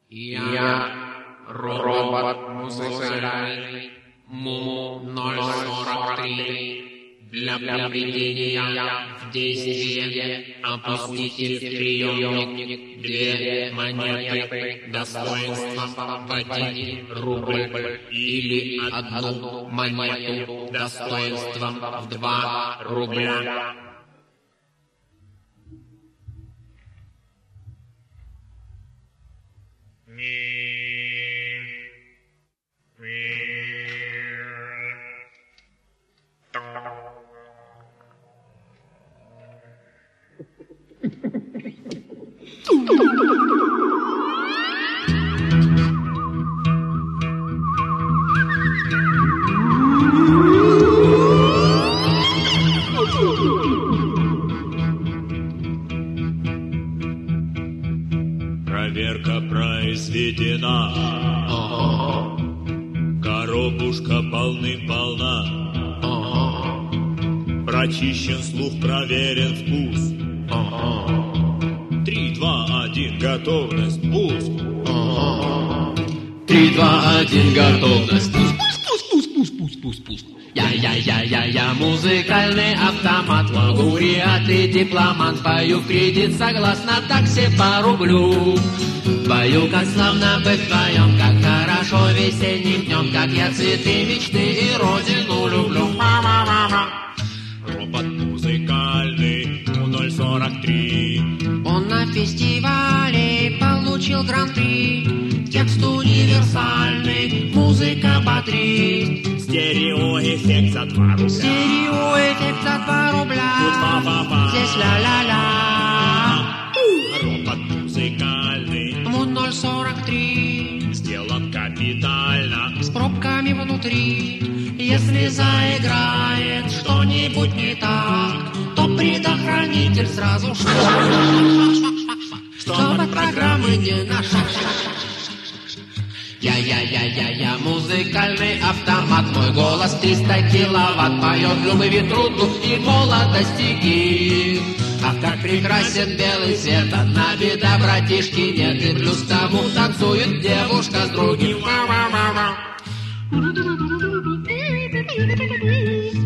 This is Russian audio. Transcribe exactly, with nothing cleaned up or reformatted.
Я робот музыкальный Му ноль сорок три. Для приведения в действие опустите в приемник две монеты достоинством в один рубль или одну монету достоинством в два рубля. Проверка произведена. Коробушка полным-полна. Прочищен слух, проверен вкус. Три, два, один, готовность, пуск. Три, два, один, готовность, пуск, пуск, пуск, пуск, пуск, пуск, пуск. Я-я-я-я-я, музыкальный автомат, в ауре ты дипломат, пою в кредит согласно такси по рублю. Пою, как славно быть вдвоем, как хорошо весенним днем, как я цветы мечты и родину люблю. Робот музыкальный ноль сорок три. Он на фестивале получил гран-при. Текст универсальный, музыка бодрит. Стереоэффект за два рубля. Стереоэффект за два рубля. Тут фа-фа-фа. Здесь ля-ля-ля. Робот музыкальный Му ноль сорок три. сделан капитально. С пробками внутри. Если заиграет что-нибудь не так, то предохранитель сразу чтобы от программы не на шаг. Я-я-я-я-я, музыкальный автомат, мой голос триста киловатт, поет в любви трудну и молодости гимн. Ах, как прекрасен белый свет, одна беда, братишки, нет, и плюс к тому танцует девушка с другим.